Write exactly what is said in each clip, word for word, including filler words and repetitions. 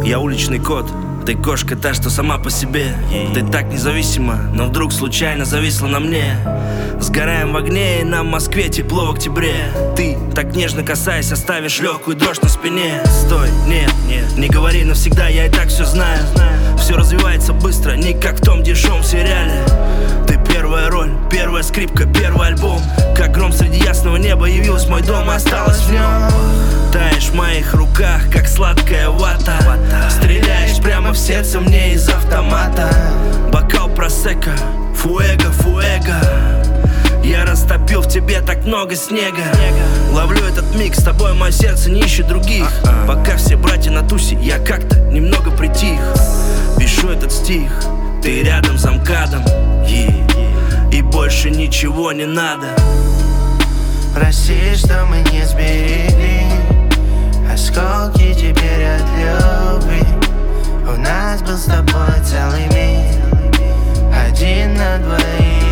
Я уличный кот, ты кошка та, что сама по себе. Ты так независима, но вдруг случайно зависла на мне. Сгораем в огне, и нам в Москве тепло в октябре. Ты, так нежно касаясь, оставишь легкую дрожь на спине. Стой, нет, нет, не говори навсегда, я и так все знаю. Все развивается быстро, не как в том дешевом сериале. Ты первая роль, первая скрипка, первый альбом. Как гром среди ясного неба явилась мой дом и осталась в нем. Таешь в моих руках, как сладкая вата. Стреляешь прямо в сердце мне из автомата. Бокал просека, фуэго, фуэго. Я растопил в тебе так много снега. Ловлю этот миг, с тобой мое сердце не ищет других. Пока все братья на тусе, я как-то немного притих. Пишу этот стих, ты рядом за МКАДом, и больше ничего не надо. Прости, что мы не сберегли осколки теперь от любви. У нас был с тобой целый мир, один на двоих.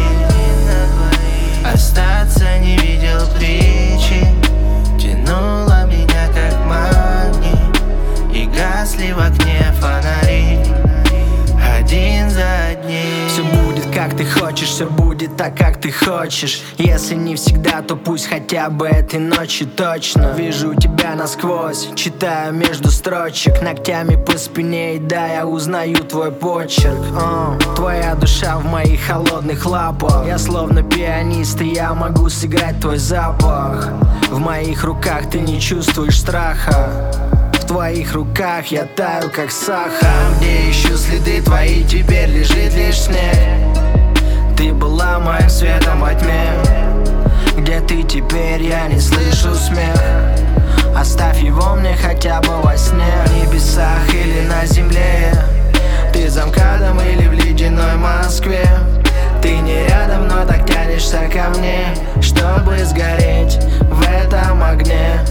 Остаться не видел причин, тянуло меня как магнит, и гасли в окне фонари один за одним. Все будет как ты хочешь, все будет так, как ты хочешь. Если не всегда, то пусть хотя бы этой ночью точно. Вижу тебя насквозь, читаю между строчек, ногтями по спине, и да, я узнаю твой почерк. О, твоя душа в моих холодных лапах. Я словно пианист, и я могу сыграть твой запах. В моих руках ты не чувствуешь страха. В твоих руках я таю, как сахар. Там, где ищу следы твои, теперь лежит лишь снег. Ты была моим светом во тьме. Где ты теперь, я не слышу смех. Оставь его мне хотя бы во сне. В небесах или на земле. Ты за МКАДом или в ледяной Москве. Ты не рядом, но так тянешься ко мне, чтобы сгореть в этом огне.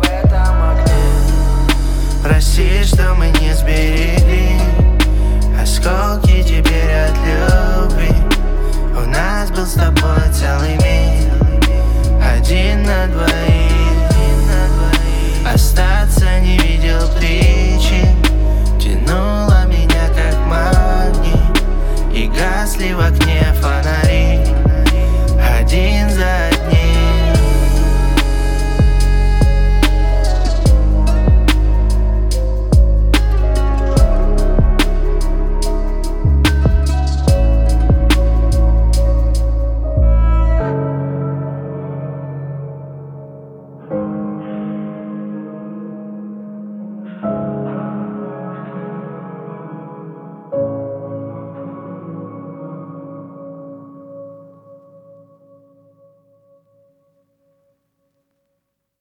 Прости, что мы не сберегли осколки теперь от любви. У нас был с тобой целый мир, один на двоих. Остаться не видел причин.